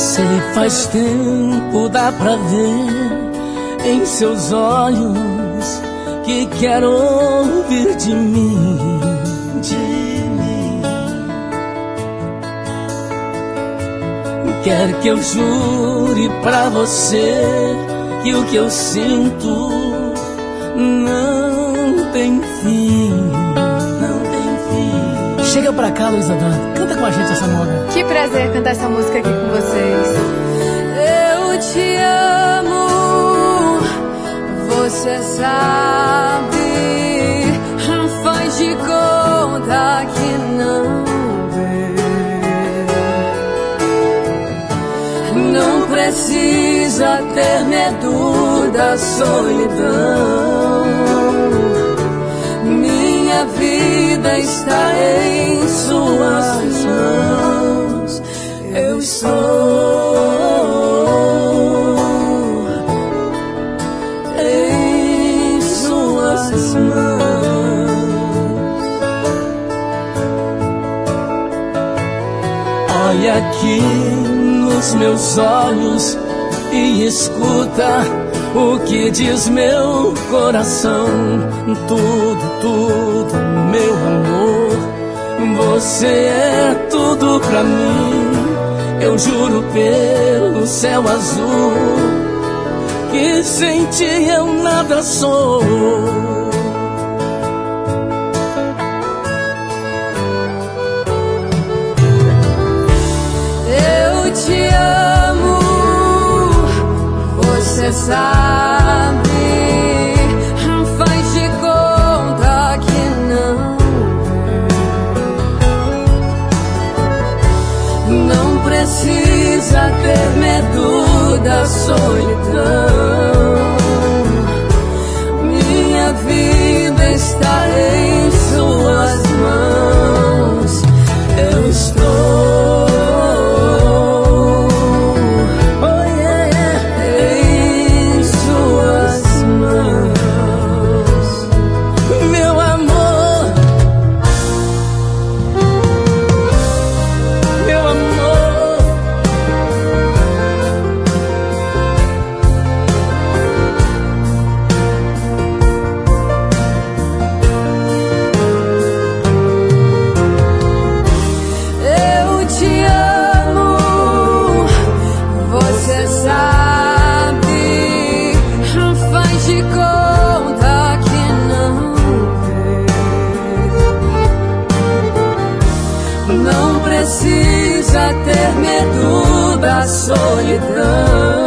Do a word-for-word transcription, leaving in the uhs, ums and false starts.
Sei, faz tempo, dá pra ver em seus olhos que quer ouvir de mim, de mim. Quer que eu jure pra você que o que eu sinto não tem fim, não tem fim. Chega pra cá, Luísa Dan, canta com a gente essa música. Que prazer cantar essa música aqui com vocês. Eu te amo, você sabe, faz de conta que não vê. Não precisa ter medo da solidão. Minha vida está em suas mãos. Eu estou em suas mãos. Olha aqui nos meus olhos e escuta o que diz meu coração. Tudo, tudo, meu amor, você é tudo pra mim. Eu juro pelo céu azul que sem ti eu nada sou. Eu te amo, você sabe, faz de conta que não vê. Não precisa ter medo da solidão. Minha vida está em suas mãos. Eu estou ter medo da solidão.